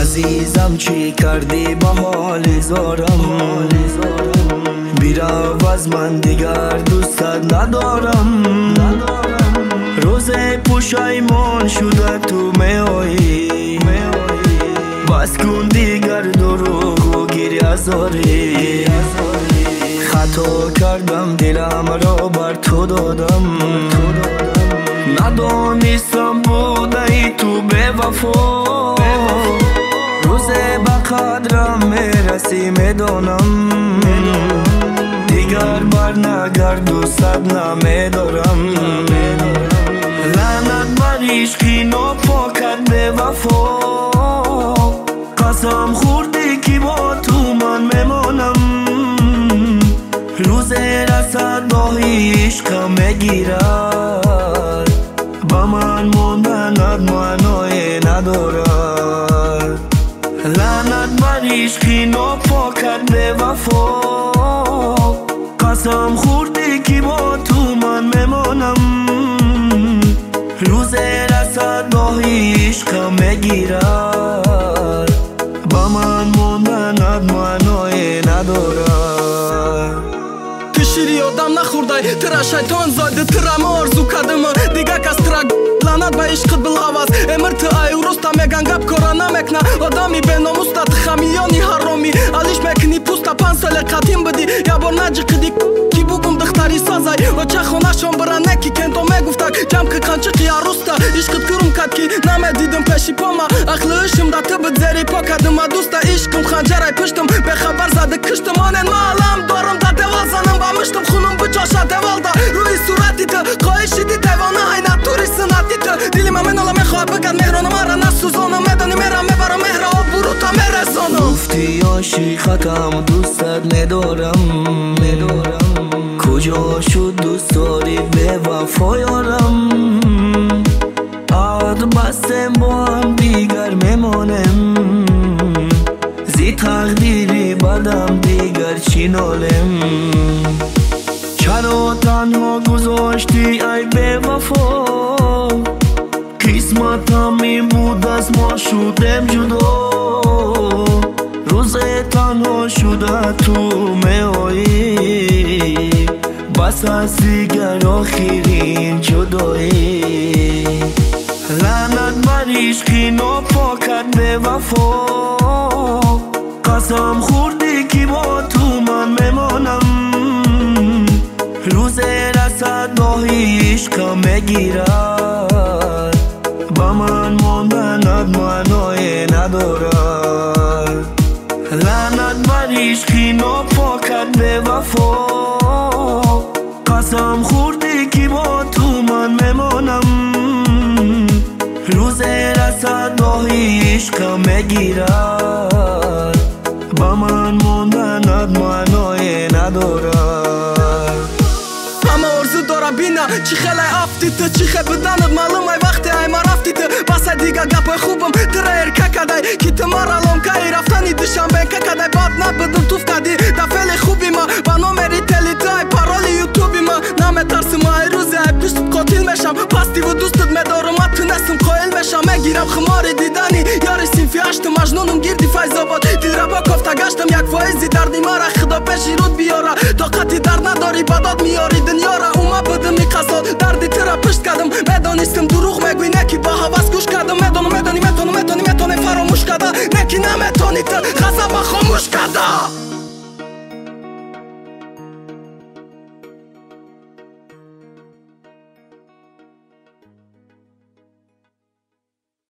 عزیزم چی کردی با حال زارم بیرو از من دیگر دوستت ندارم روز پشیمان شده تو میایی بس کن دیگر دروغ و گریه زاری خطا کردم دلم را بر تو دادم ندانستم بوده ای تو به وفا روز به قدرم میرسی میدانم دیگر بر نگرد دوستت نمیدارم لعنت بر عشقی ناپاکت به وفا قسم خوردی که با تو من میمانم روز رسد با عشقم میگیرد با من موندنت معنای ندارد لعنت بر عشقی ناپاکت به وفا قسم خوردی که با تو من میمانم روز رسد با عشقم میگیرد با من موندنت معنای ندارد تو شیری آدم نخوردای ترا شیطان زایده ترا ما آرزو کردم دیگه کس ترا لعنت به عشقت بالحواس امر تو ای ورستا میگن گپ کارا نمیکنه آدمی به ناموستا خمیانی حرامی علیش میکنی پوستا 5 سال قدیم بدی یا بار نجقدی کی بگم دختری سازای و چه خونهشان برن نکی کندو میگفتک جمع که کنچقی عروستا عشقت کرم کد کی نمیدیدم پیشی پاما اخل عشقم دا تبت زری پا کدم دوستا عشقم خنجرای پشتم به خبر زده کشتم آنن معلم دارم دا دوال زنم با مشتم خونم بچاشا دوال دا روی صورتی تو قایشی دی دیوانه های نتوری سنتی تو دیلی من اولا میخواه بگن مهرانم آره نسوزانم میدانی میرم میبرم مهره و برو تا میرسانم گفتی عاشقتم دوستت ندارم کجا شد دوست داری به وفا یارم عهد بستم با هم دیگر میمانم زی تقدیری بدم دیگر چی نالم چرا تنها گذاشتی ای به وفا قسمتم این بود از ما شدم جدا روز تنها شده تو میایی بس از دیگر آخرین جدایی لعنت بر عشقی ناپاکت به وفا قسم خوردی که با تو من میمانم روز رسد با عشقم میگیرد با من موندنت معنای ندارد لعنت بر عشقی ناپاکت به وفا قسم خوردی که با تو من میمانم روز رسد با عشقم میگیرد با من موندنت معنای ندارد اما ارزو دارم بینا چی خیلی افتی تو چی خیلی بدنت معلوم ای وقتی ای ما رفتی تو بس دیگه گپ خوبم ترا ارکه کدای کی تو ما رالم که رفتنی دشم بینکه کدای باد نبدم توف کدی دفعه خوبی ما با نومری تلی تای پارالی یوتیوبی ما نمیترسم ای روزی ای پشت قاتل میشم پستی و دوستت میدارم تونستم قائل بشم میگیرم خمار دیدنی یاری سینفی هشتم مجنونم گیردی فیض آباد دل را با کفته گشتم یک فایزی دردی ما را خدا پیشی رود بیاره طاقتی درد نداری بداد میاری دنیا را اوما بدم میقصد دردی ترا پشت کردم میدانستم دروغ میگوی نکی با حواس گوش کردم میدانی فراموش کرده نکی نمیتونی تو غضب خاموش کرده